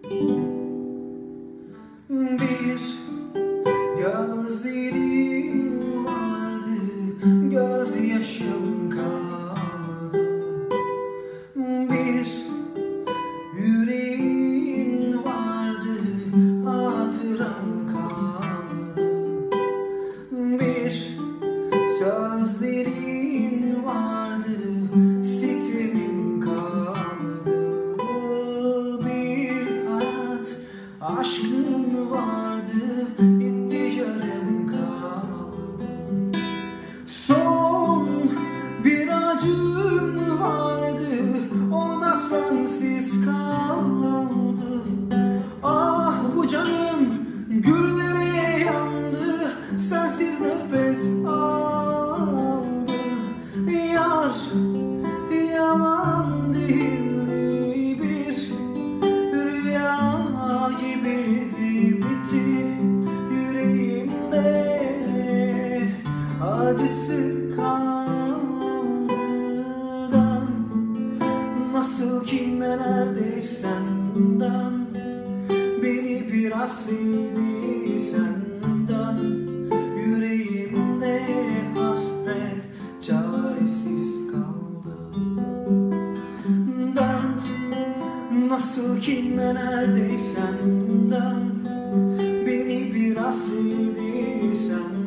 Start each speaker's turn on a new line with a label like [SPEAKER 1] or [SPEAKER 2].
[SPEAKER 1] Bir gözlerin vardı, gözyaşım kaldı. Bir yüreğin vardı, hatıram kaldı. Bir sözlerin vardı, sitemim kaldı. Bir hayat aşkın vardı, gitti yarım kaldı. Son bir acım vardı, o da sensiz kaldı. Ah bu canım güllere yandı, sensiz nefes aldı. Yar yalan değildi, bir rüya gibiydi, bitti yüreğimde acısı kaldı. Nasıl ki neredeysen dön, beni biraz sevdiysen dön. Yüreğimde hasret çaresiz kaldı. Dön, nasıl ki neredeysen dön, beni biraz sevdiysen